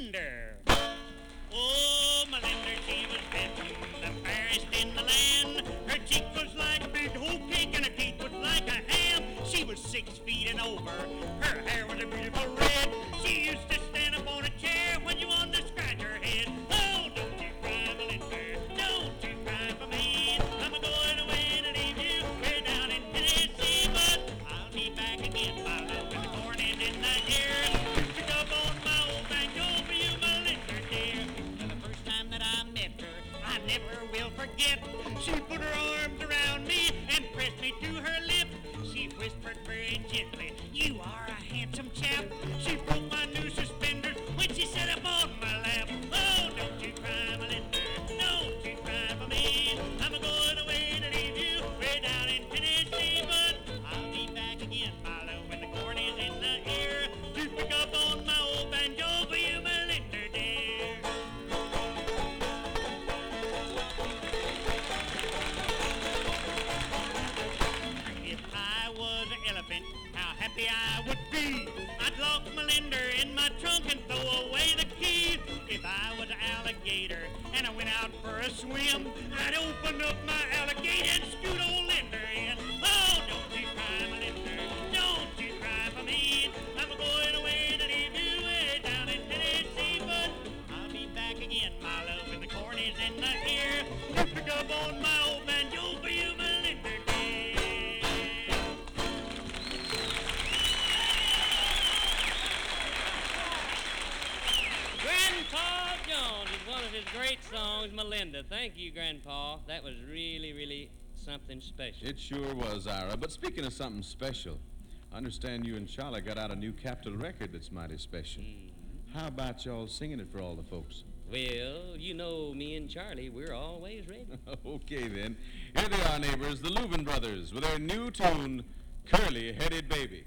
Melinda. Oh, Melinda, she was dancing the fairest in the land. Her cheek was like a big whole cake and her teeth was like a ham. She was 6 feet and over. Her hair was a beautiful red. She used to stand up on a chair when you wanted to scratch her head. Oh, don't you cry, Melinda. Don't you cry for me. I'm going away to leave you way down in Tennessee. But I'll be back again, my love, when the corn is in the ear. Pick up on my old banjo for you, Melinda, dear. Well, the first time that I met her, I never will forget. She put her arms around me and pressed me to her lip. She whispered very gently, "You are a handsome chap." She broke my new suspenders when she sat up on my lap. Oh, don't you cry, Melinda. Don't you cry for me. I'm going away to leave you way down in Tennessee. But I'll be back again, my love, when the corn is in the ear. To pick up on my old banjo for you, Melinda, dear. If I was an elephant, how happy I would be. I'd lock Melinda in my trunk and throw away the key. If I was an alligator and I went out for a swim, I'd open up my alligator and scoot old Linda in. Oh, don't you cry, Melinda. Don't you cry for me. I'm going away to leave you way down in Tennessee. But I'll be back again, my love, when the corn is in the ear. To pick up on my old banjo for you, Melinda, dear. Grandpa Jones is one of his great songs, Melinda. Thank you, Grandpa. That was really, really something special. It sure was, Ira. But speaking of something special, I understand you and Charlie got out a new Capitol record that's mighty special. How about y'all singing it for all the folks? Well, you know me and Charlie, we're always ready. Okay, then. Here they are, neighbors, the Leuven Brothers, with their new tune, Curly-Headed Baby.